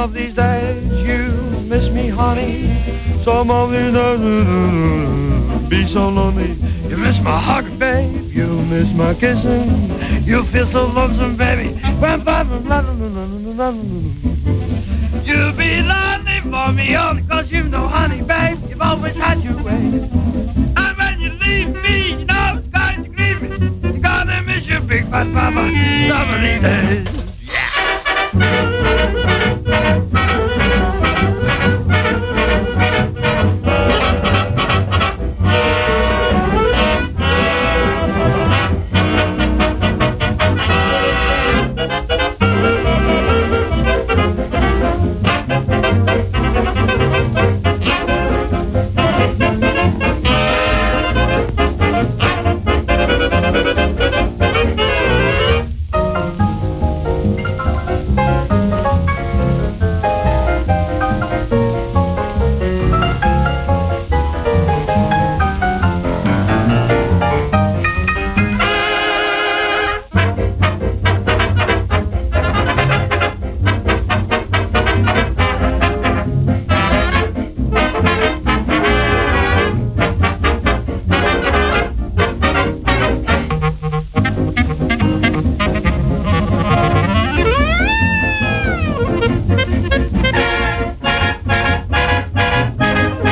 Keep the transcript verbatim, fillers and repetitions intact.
of these days you miss me, honey. Some of these days be so lonely. You miss my hug, babe. You miss my kissing. You feel so lonesome, baby. You be lonely for me, only 'cause you know, honey, babe, you've always had your way. And when you leave me, you know it's going to grieve me. You're gonna miss your big fat papa some of these days.